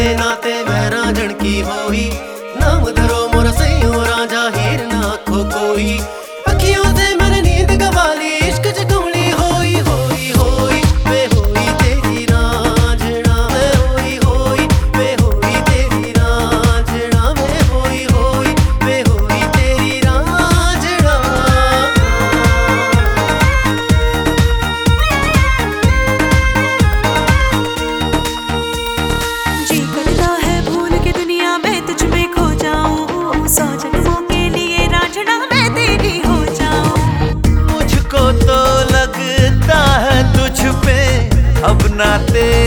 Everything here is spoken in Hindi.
नाते मैं रांझण की होई, नाम धरो मोर सैयो रांझा हीर ना खो कोई। अखियों से मैंने नींद गवा ली, इश्क च कमली होई होई होई, वे होई तेरी रांझणा, वे होई होई, वे होई तेरी रांझणा, वे होई होई, वे होई तेरी रांझणा। जी करता है भूल के दुनिया में तुझ में खो जाऊं, 100 जन्मों के लिए रांझणा मैं तेरी हो जाऊं। मुझको तो लगता है तुझ पे अब नाते